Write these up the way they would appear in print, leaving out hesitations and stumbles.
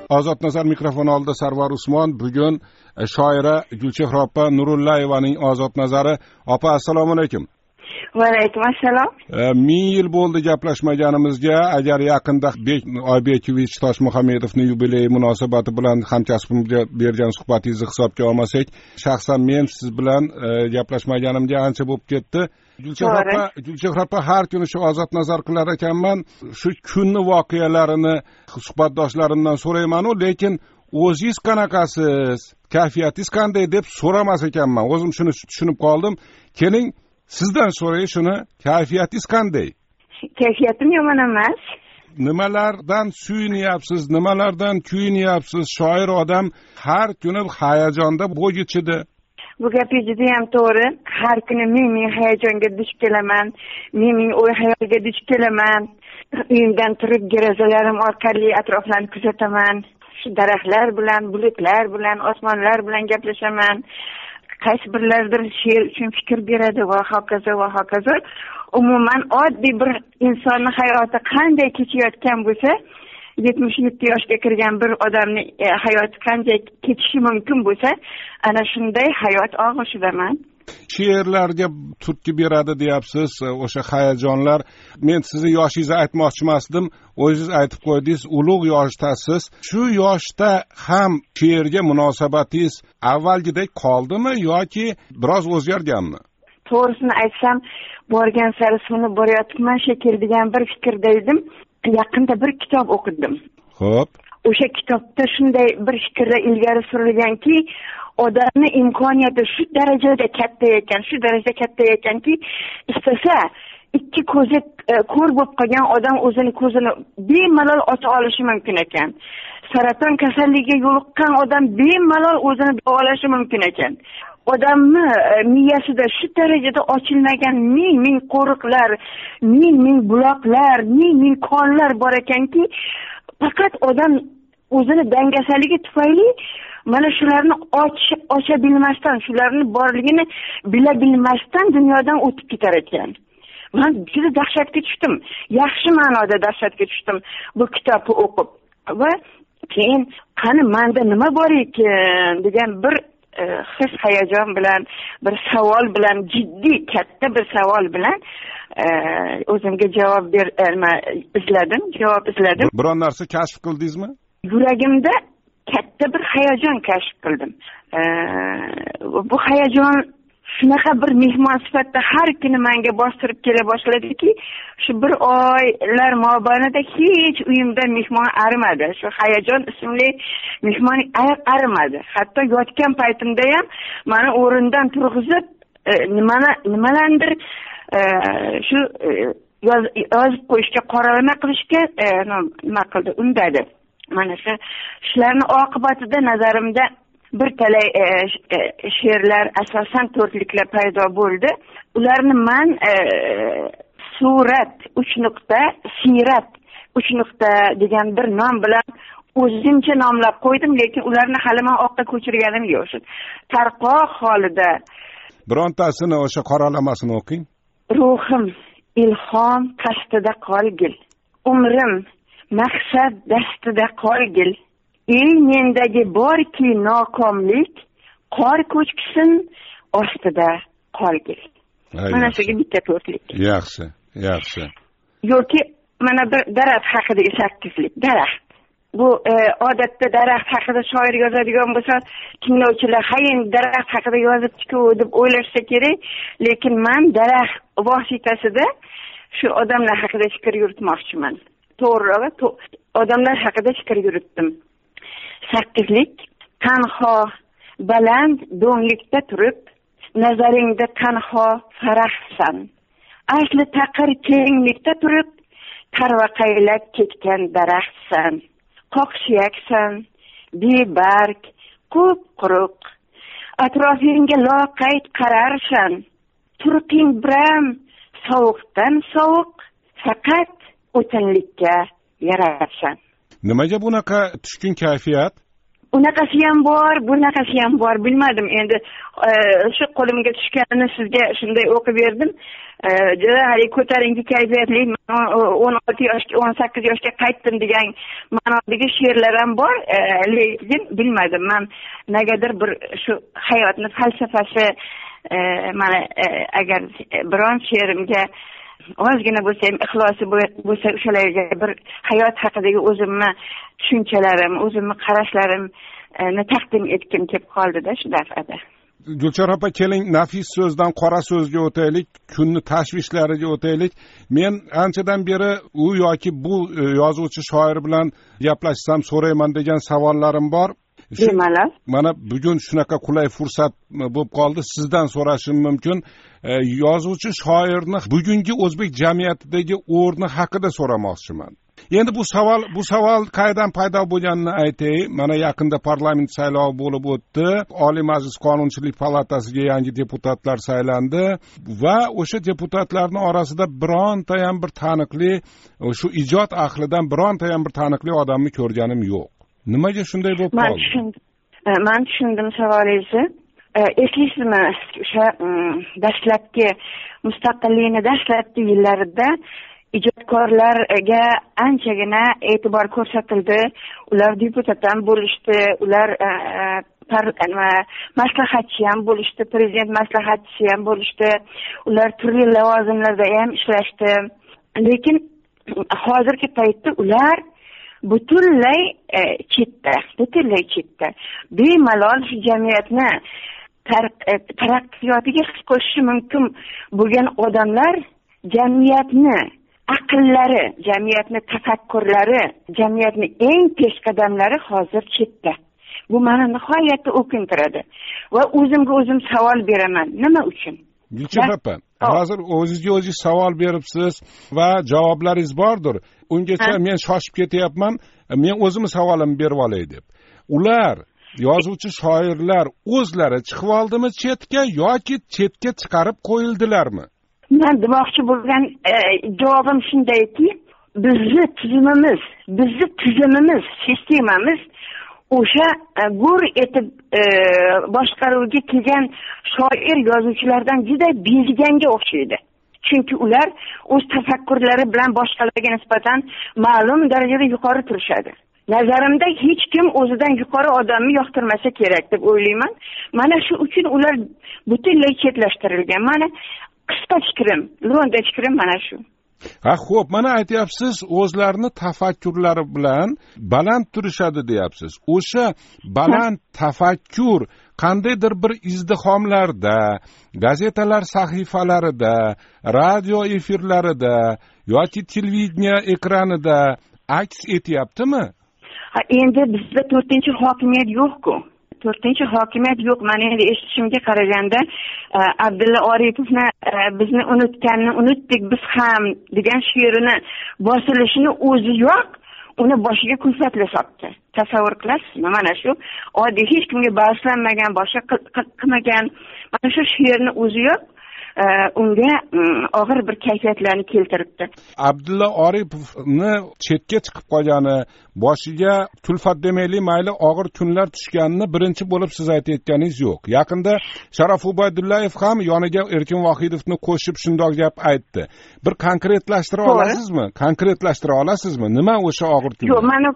Ozodnazar mikrofoni oldida Sarvar Usmon. Bugun shoira Gulchehra opa Nurullayevaning Ozodnazari. Opa, assalomu alaykum. Va alaykum assalom. 1000 yil bo'ldi gaplashmaganimizga. Agar yaqinda Oybekevich Toshmuhamedovning yubileyi munosabati bilan hamkasbimga bergan suhbatingizni hisobga olmasak, shaxsan men siz bilan gaplashmaganimga ancha bo'lib ketdi. Gulchehra opa har kuni shu Ozodnazar qilar ekanman. Shu kunni voqealarini suhbatdoshlarimdan so'rayman-ku, lekin o'zingiz qanaqasiz, kayfiyatingiz qanday deb so'ramas ekanman. O'zim shuni tushunib qoldim. Keling, sizdan so'ray shuni, kayfiyatingiz qanday? Kayfiyatim yomon emas. Nimalardan suyunyapsiz, nimalardan kuyinyapsiz? Shoir odam har kuni hayajonda bo'gichidi. Bu gapingiz juda ham to'g'ri. Har kuni men hayajonga duch kelaman, men o'y xayolga duch kelaman. Uyimdan turib derazalarim orqali atroflarni kuzataman. Shu daraxtlar bilan, bulutlar bilan, osmonlar bilan gaplashaman. Qaysi birlardir she'r uchun fikr beradi va hokazo va hokazo. Umuman oddiy bir insonning hayoti qanday kechayotgan bo'lsa, 77 yoshga kirgan bir odamning hayoti qanday kechishi mumkin bo'lsa, ana shunday hayot og'ushidaman. She'rlarga turtki beradi deyapsiz, o'sha hayajonlar. Men sizni yoshingizni aytmoqchi emasdim, o'zingiz aytib qo'ydingiz, ulug' yoshdasiz. Shu yoshda ham she'rga munosabatingiz avvalgidek qoldimi yoki biroz o'zgarganmi? To'g'risini aytsam, borgan sari suni borayotgan shekilli degan bir fikrda edim. Yaqinda bir kitob o'qidim. Xo'p. O'sha kitobda shunday bir fikrlar ilgari surilganki, odamning imkoniyati shu darajada katta ekanki, istasa ikki ko'zi ko'r bo'lib qolgan odam o'zini ko'zini bemalol ocha olishi mumkin ekan. Saraton kasalligiga yo'liqqan odam bemalol o'zini davolashi mumkin ekan. Odamni miyasida shu darajada ochilmagan ming qo'riqlar, ming buloqlar, ming konlar bor ekanki, faqat odam o'zini dangasaligi tufayli mana shularni ocha bilmasdan, shularni borligini bila bilmasdan dunyodan o'tib ketar ekan. Men juda dahshatga tushdim. Yaxshi ma'noda dahshatga tushdim bu kitobni o'qib. Va keyin qani menda nima bor ekan degan bir his hayajon bilan, bir savol bilan, jiddiy katta bir savol bilan o'zimga javob izladim. Biron narsa kashf qildingizmi? Yuragimda katta bir hayajon kashf qildim. Bu hayajon shunaqa bir mehmon sifatida har kuni menga bostirib kela boshladiki, shu bir oylar mobaynida hech uyimda mehmon arimadi. Shu hayajon ismli mehmon arimadi. Hatto yotgan paytimda ham meni o'rindan turg'izib nimalandir shu yozib qo'yishga, qoralama qilishga nima qildi, undadi. Mana shu ishlarning oqibatida nazarimda bir talay she'rlar, asosan to'rtliklar paydo bo'ldi. Ularni men surat 3 siyrat 3 degan bir nom bilan o'zimcha nomlab qo'ydim, lekin ularni hali men oqqa ko'chirganim yo'q. Tarqoq holida. Birontasini o'sha qoralamasini o'qing. Ruhim ilhom qasdida qolgil. Umrim maqsad dastida qolgil. Ey mendagi borki nokomlik, qor ko'chkisin ostida qolgil. Mana shu bitta to'rtlik. Yaxshi. Yoki mana bir daraxt haqidagi 8lik. Daraxt. Bu odatda daraxt haqida shoir yozadigan bo'lsa, tinglovchilar hayin daraxt haqida yozibdi-ku deb o'ylashsa kerak, lekin men daraxt vositasida shu odamlar haqida fikr yuritmoqchiman. To'g'rirog'i odamlar haqida fikr yuritdim. 8lik. Tanho baland do'nglikda turib, nazaringda tanho farahsan. Asli taqir kenglikda turib, tarvaqaylab ketgan daraxtsan. Qoqshiyaksan, bebarg, quruq. Atrofingga loqayd qararsan. Turqing biram sovuqdan sovuq, faqat o'tinlikka yararsan. Nimaga bunaqa tushkun kayfiyat? unaqasi ham bor, bunaqasi ham bor, bilmadim endi. Shu qo'limga tushganini sizga shunday o'qib berdim. Juda ko'tarinki kayfiyatli, 16 yoshga, 18 yoshga qaytdim degan ma'nodagi she'rlar ham bor, lekin bilmadim. Men negadir bir shu hayotning falsafasi mana agar biron she'rimga ozgina bo'lsa ham ixlosi bo'lsa o'shalarga bir hayot haqidagi o'zimni tushunchalarim, o'zimni qarashlarimni taqdim etgim kelib qoldi-da shu dafada. Gulchehra opa, keling nafis so'zdan qora so'zga o'taylik, kunni tashvishlariga o'taylik. Men anchadan beri u yoki bu yozuvchi shoir bilan gaplashsam so'rayman degan savollarim bor. Mana bugun shunaqa qulay fursat bo'lib qoldi, sizdan so'rashim mumkin. Yozuvchi shoirni bugungi o'zbek jamiyatidagi o'rni haqida so'ramoqchiman. Endi bu savol qayerdan paydo bo'lganini aytay. Mana yaqinda parlament saylovi bo'lib o'tdi. Oliy Majlis Qonunchilik palatasiga yangi deputatlar saylandi va o'sha deputatlarning orasida bironta ham bir taniqli, shu ijod ahlidan bironta ham bir taniqli odamni ko'rganim yo'q. Nimaga shunday bo'lib qoldi? Men tushundim savolingizni. Eslaysizmi, o'sha dastlabki mustaqillikni dastlabki yillarida ijodkorlarga anchagina e'tibor ko'rsatildi. Ular deputat ham bo'lishdi, ular maslahatchi ham bo'lishdi, prezident maslahatchisi ham bo'lishdi. Ular turli lavozimlarda ham ishlashdi. Lekin hozirgi paytda ular butunlay chetda. Bemalol shu jamiyatni taraqqiyotiga his qo'shishi mumkin bo'lgan odamlar jamiyatni aqllari, jamiyatni tafakkurlari, jamiyatni eng peshqadamlari hozir chetda. Bu meni nihoyatda o'kintiradi. Va o'zimga o'zim savol beraman, nima uchun? Gulchehra opa, hozir o'zingizga o'zingiz savol beribsiz va javoblaringiz bordir. Ungacha men shoshib ketyapman. Men o'zimni savolimni berib olay deb. Ular yozuvchi shoirlar o'zlari chiqib oldimi chetga yoki chetga chiqarib qo'yildilarmi? Men demoqchi bo'lgan javobim shundayki, bizning tizimimiz, sistemamiz o'sha gur etib boshqaruvga kelgan shoir yozuvchilardan juda bezganga o'xshaydi. Chunki ular o'z tafakkurlari bilan boshqalarga nisbatan ma'lum darajada yuqori turishadi. Nazarimda hech kim o'zidan yuqori odamni yoqtirmasa kerak deb o'ylayman. Mana shu uchun ular butunlay chetlashtirilgan. Mana qisqa fikrim, lo'nda fikrim mana shu. Xo'p, mana aytyapsiz, o'zlarini tafakkurlari bilan baland turishadi deyapsiz. O'sha baland tafakkur qandaydir bir izdihomlarda, gazetalar sahifalarida, radio efirlarida yoki televideniya ekranida aks etyaptimi? Endi bizda 4-hokimiyat yo'q-ku. 4-hokimiyat yo'q. Men endi eshitishimga qaraganda Abdulla Oripovni bizni unutganini unutdik biz ham degan she'rini bosilishini o'zi yo'q, uni boshiga kulfatli sotdi. Tasavvur qilasizmi? Mana shu oddiy hech kimga bag'ishlanmagan, boshqa qilmagan mana shu she'rni o'zi yo'q. Unga og'ir bir kayfiyatlarni keltiribdi. Abdulla Oripovni chetga chiqib qolgani, boshiga kulfat demaylik, mayli og'ir kunlar tushganini birinchi bo'lib siz aytayotganingiz yo'q. Yaqinda Sharof Ubaydullayev ham yoniga Erkin Vohidovni qo'shib shundoq gap aytdi. Bir konkretlashtira olasizmi? Nima o'sha og'ir kunlar? Yo'q, men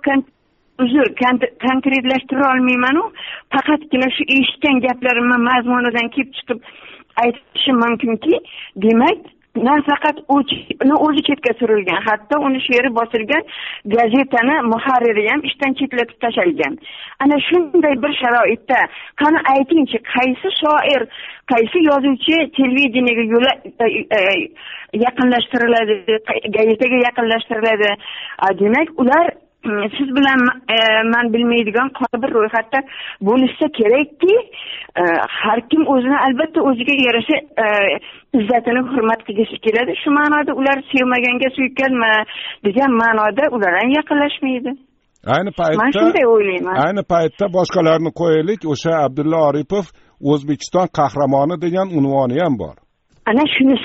konkretlashtira olmayman. Faqatgina shu eshitgan gaplarimni mazmunidan kelib chiqib aytishim mumkinki, demak, nafaqat o'zi chetga surilgan, hatto uni she'ri bosilgan gazetani muharriri ham ishdan chetlatib tashalgan. Ana shunday bir sharoitda qani aytingchi, qaysi shoir, qaysi yozuvchi televideniyaga yaqinlashtiriladi, gazetaga yaqinlashtiriladi? Demak, ular siz bilan men bilmaydigan qora bir ro'yxatda bo'lsa kerakki, har kim o'zini albatta o'ziga yarasha izzatini hurmat qilgisi keladi. Shu ma'noda ular sevmaganga suykanma degan ma'noda ular ham yaqinlashmaydi. Men shunday o'ylayman. Ayni paytda boshqalarni qo'yaylik, o'sha Abdulla Oripov O'zbekiston qahramoni degan unvoni ham bor. Ana shunisi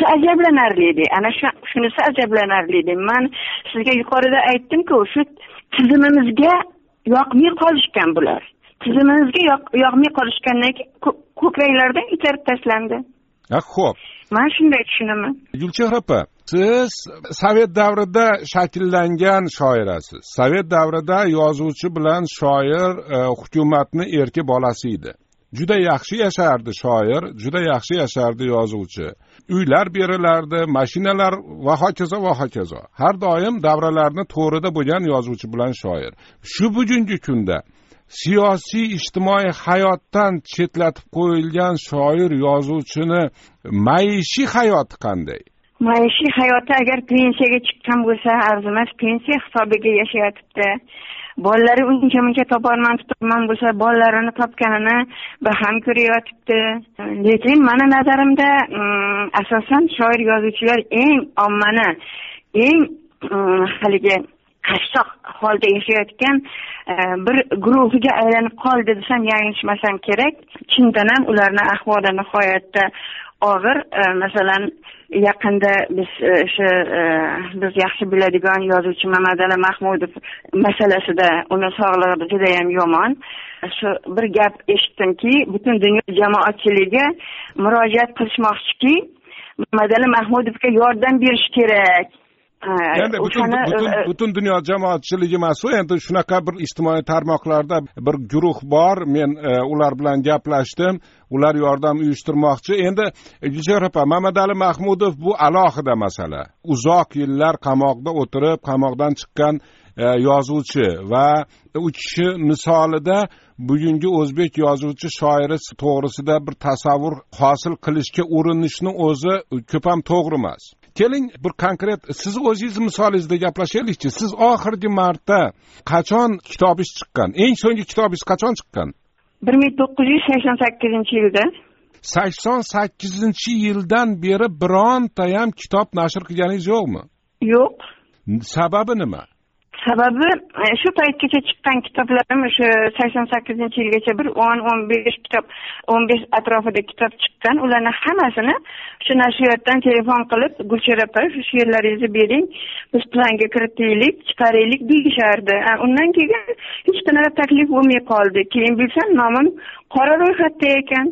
ajablanarli. Men sizga yuqorida aytdim-ku, shu tizimimizga yoqmay qolishgan bular. tizimimizga yoqmay qolishgandan keyin ko'kraklardan itarib tashlandi. Xo'p. Men shunday tushunaman. Gulchehra opa, siz Sovet davrida shakllangan shoirasiz. Sovet davrida yozuvchi bilan shoir hukumatni erki bolasi edi. Juda yaxshi yashardi shoir, juda yaxshi yashardi yozuvchi. Uylar berilardi, mashinalar va hokazo va hokazo. Har doim davralarni to'g'rida bo'lgan yozuvchi bilan shoir. Shu bugungi kunda siyosiy ijtimoiy hayotdan chetlatib qo'yilgan shoir yozuvchini maishiy hayoti qanday? Maishiy hayoti agar pensiyaga chiqqan bo'lsa, arzimas pensiya hisobiga yashayapti. Bolalari uncha topolman bo'lsa, bolalarini topganini baham ko'rayotibdi. Lekin meni nazarimda asosan shoir yozuvchilar eng ommani, eng haligi qashshoq holda yashayotgan bir guruhiga aylanib qoldi desam yanglishmasam kerak. Chindan ham ularning ahvoli nihoyatda og'ir. Masalan, yaqinda biz yaxshi biladigan yozuvchi Mamadali Mahmudov masalasida uni sog'lig'i juda ham yomon. Shu bir gap eshitdimki, butun dunyo jamoatchiligi murojaat qilishmoqchiki, Mamadali Mahmudovga yordam berish kerak. Endi butun dunyo jamoatchiligi emas, endi shunaqa bir ijtimoiy tarmoqlarda bir guruh bor. Men ular bilan gaplashdim. Ular yordam uyushtirmoqchi. Endi Gulchehra opa, Mamadali Mahmudov bu alohida masala. Uzoq yillar qamoqda o'tirib, qamoqdan chiqqan yozuvchi va u kishi misolida bugungi o'zbek yozuvchi shoiri to'g'risida bir tasavvur hosil qilishga urinishni o'zi ko'p ham to'g'ri emas. Keling, bir konkret siz o'zingiz misolingizda gaplashaylikchi. Siz oxirgi marta qachon kitobingiz chiqqan? Eng so'nggi kitobingiz qachon chiqqan? 1988-yilda. 88-yildan beri bironta ham kitob nashr qilganingiz yo'qmi? Yo'q. Sababi nima? Sababi shu paytgacha chiqqan kitoblarim o'sha 88-yilgacha bir 10-15 kitob, 15 atrofida kitob chiqqan. Ularni hammasini shu nashriyotdan telefon qilib, Gulchehra opa, shu she'rlaringizni bering, biz planga kiritaylik, chiqaraylik deyishardi. Undan keyin hech qanaqa taklif bo'lmay qoldi. Keyin bilsam, nomim qora ro'yxatda ekan.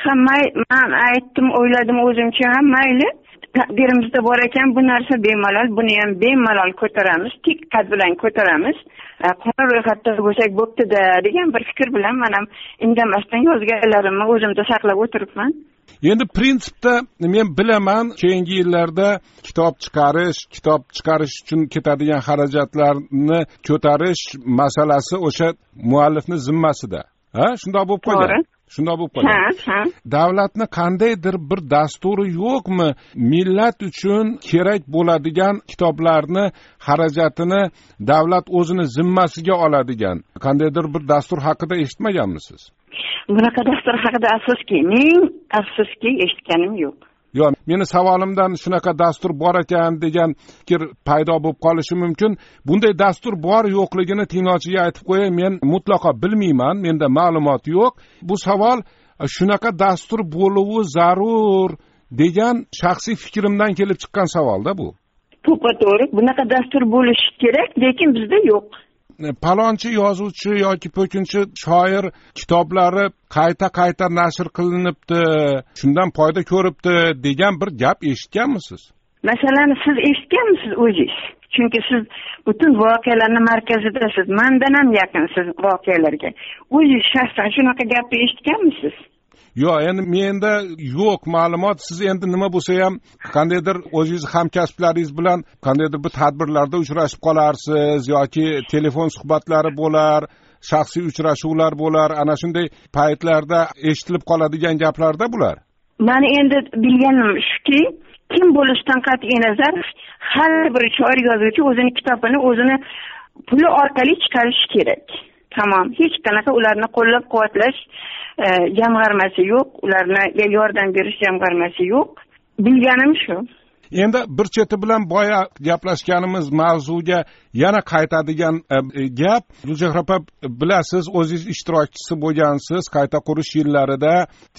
Men aytdim, o'yladim o'zimcha, ham mayli. Taqdirimizda bor ekan bu narsa bemalol, buni ham bemalol ko'taramiz, tik qad bilan ko'taramiz. Qora ro'yxatda bo'lsak bo'pti-da degan bir fikr bilan men ham indamasdan yozganlarimni o'zimda saqlab o'tiribman. Endi prinsipda men bilaman, keyingi yillarda kitob chiqarish uchun ketadigan xarajatlarni ko'tarish masalasi o'sha muallifning zimmasida. Shunday bo'lib qolgan. Shunday bo'lib qolgan. Davlatni qandaydir bir dasturi yo'qmi? Millat uchun kerak bo'ladigan kitoblarni xarajatini davlat o'zini zimmasiga oladigan qandaydir bir dastur haqida eshitmaganmisiz? Bunaqa dastur haqida afsuski eshitganim yo'q. Yo'q, meni savolimdan shunaqa dastur bor ekan degan fikr paydo bo'lib qolishi mumkin. Bunday dastur bor yo'qligini tinglovchiga aytib qo'yay, men mutlaqo bilmayman, menda ma'lumot yo'q. Bu savol shunaqa dastur bo'luvi zarur degan shaxsiy fikrimdan kelib chiqqan savolda bu. To'g'ri, bunaqa dastur bo'lishi kerak, lekin bizda yo'q. Palonchi yozuvchi yoki po'kinchi shoir kitoblari qayta nashr qilinibdi, shundan foyda ko'ribdi degan bir gap eshitganmisiz? Masalan, siz eshitganmisiz o'zingiz? Chunki siz butun voqealarning markazidasiz. Mendan ham yaqinsiz voqealarga. O'zingiz shaxsan shunaqa gapni eshitganmisiz? Yo'q, endi menda yo'q ma'lumot. Siz endi nima bo'lsa ham qandaydir o'zingiz hamkasblaringiz bilan qandaydir bir tadbirlarda uchrashib qolarsiz yoki telefon suhbatlari bo'lar, shaxsiy uchrashuvlar bo'lar. Ana shunday paytlarda eshitilib qoladigan gaplarda bular. Meni endi bilganim shuki, kim bo'lishidan qat'iy nazar har bir shoir yozuvchi o'zini kitobini o'zini puli orqali chiqarishi kerak. Tamam, hech qanaqa ularni qo'llab-quvvatlash jamg'armasi yo'q, ularga yordam berish jamg'armasi yo'q. Bilganim shu. Endi bir cheti bilan boya gaplashganimiz mavzuga yana qaytadigan gap, Gulchehra opa, bilasiz, o'zingiz ishtirokchisi bo'lgansiz qayta qurish yillarida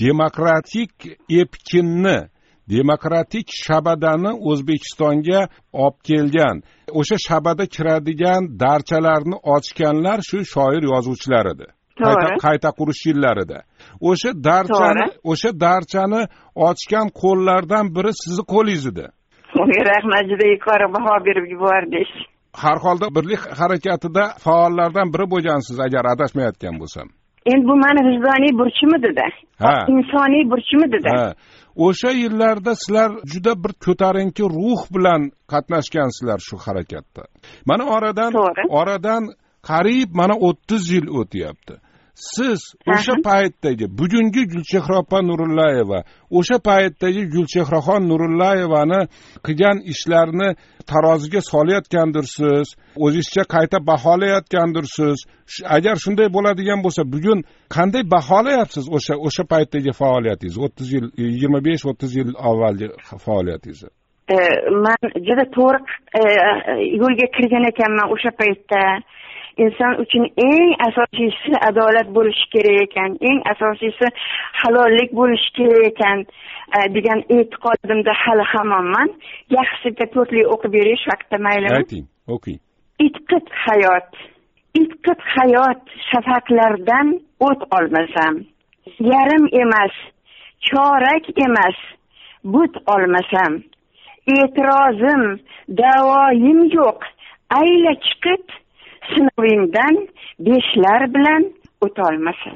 demokratik shabadani O'zbekistonga olib kelgan. O'sha shabada kiradigan darchalarni ochganlar shu shoir yozuvchilar edi. qayta qurish yillarida. O'sha darchani ochgan qo'llardan biri sizni qo'lingiz edi. Rahmat, juda yuqori baho berib yubordingiz. Har holda birlik harakatida faollardan biri bo'lgansiz, agar adashmayotgan bo'lsam. Endi bu meni vijdoniy burchimidi-da. Insoniy burchimidi-da. O'sha yillarda sizlar juda bir ko'tarinki ruh bilan qatnashgansizlar shu harakatda. Mana oradan qariyb mana 30 yil o'tyapti. Siz o'sha paytdagi bugungi Gulchehra opa Nurullayeva, o'sha paytdagi Gulchehraxon Nurullayevani qilgan ishlarini taroziga solayotgandirsiz, o'zingizcha qayta baholayotgandirsiz. Agar shunday bo'ladigan bo'lsa, bugun qanday baholayapsiz o'sha paytdagi faoliyatingizni, 30 yil, 25-30 yil avvalgi faoliyatingizni? Men juda to'g'ri yo'lga kirgan ekanman o'sha paytda. Inson uchun eng asosiysi adolat bo'lishi kerak ekan, eng asosiysi halollik bo'lishi kerak ekan degan e'tiqodimda hali hamonman. Yaxshisiga to'rtlik o'qib berish vaqtida maylimi? Ayting, o'qing. Itqit hayot shafaqlardan o't olmasam, yarim emas, chorak emas, but olmasam, e'tirozim, da'voyim yo'q, ayla chiqib sinovingdan beshlar bilan o'tolmasam.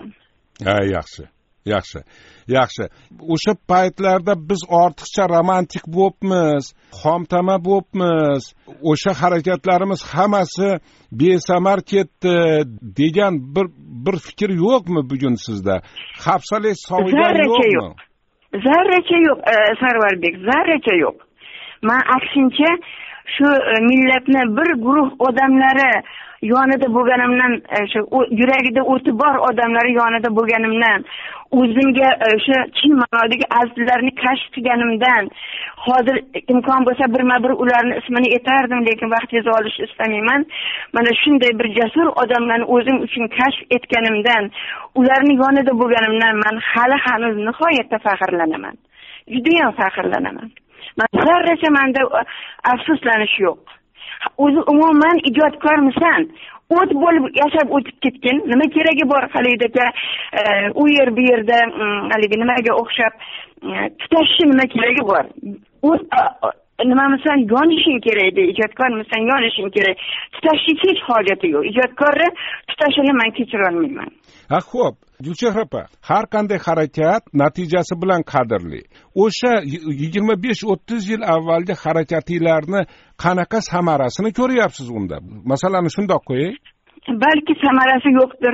Yaxshi. O'sha paytlarda biz ortiqcha romantik bo'libmiz, xomtama bo'libmiz. O'sha harakatlarimiz hammasi besamar ketdi degan bir fikr yo'qmi bugun sizda? Hafsalangiz sovigan yo'qmi? Zarracha yo'q, Sarvarbek, zarracha yo'q. Men aksincha shu millatni bir guruh odamlari yonida bo'lganimdan, shu yuragida o'ti bor odamlar yonida bo'lganimdan, o'zimga o'sha chin ma'nodagi azizlarni kashf qilganimdan, hozir imkon bo'lsa birma-bir ularni ismini aytardim, lekin vaqtingizni olishni istamayman. Mana shunday bir jasur odamlarni o'zim uchun kashf etganimdan, ularni yonida bo'lganimdan men hali hanuz nihoyatda faxrlanaman. Juda ham faxrlanaman. Men zarracha menda afsuslanish yo'q. O'zi umuman ijodkormisan, o't bo'lib yashab o'tib ketgin, nima keragi bor haligida u yer bu yerda haligi nimaga o'xshab tutashni nima keragi bor? O't nimamisan yonishing kerak edi, ijodkormisan yonishing kerak. Tutashni hech hojati yo'q. Ijodkorni tutashini men kechira olmayman. Xo'p, Gulchehra opa, har qanday harakat natijasi bilan qadrli. O'sha 25-30 yil avvalgi harakatinglarni qanaqa samarasini ko'ryapsiz unda? Masalani shundoq qo'ying. Balki samarasi yo'qdir.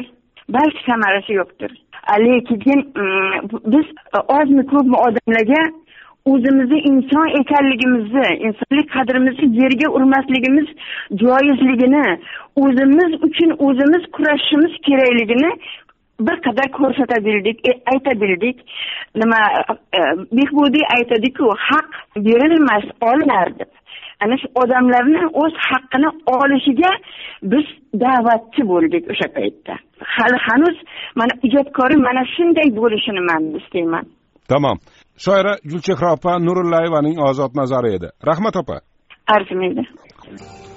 Lekin biz ozmi ko'pmi odamlarga o'zimizni inson ekanligimizni, insonlik qadrimizni yerga urmasligimiz joizligini, o'zimiz uchun o'zimiz kurashishimiz kerakligini bir qadar ko'rsatabildik, aytabildik. Nima Behbudiy aytadi-ku, haq berilmas, olinar deb. Ana shu odamlarni o'z haqqini olishiga biz da'vatchi bo'ldik o'sha paytda. Hali hanuz mana ijodkorim mana shunday bo'lishini men istayman. Tamam. Shoira Gulchehra opa Nurullayevaning ozod nazari edi. Rahmat opa. Arzimaydi.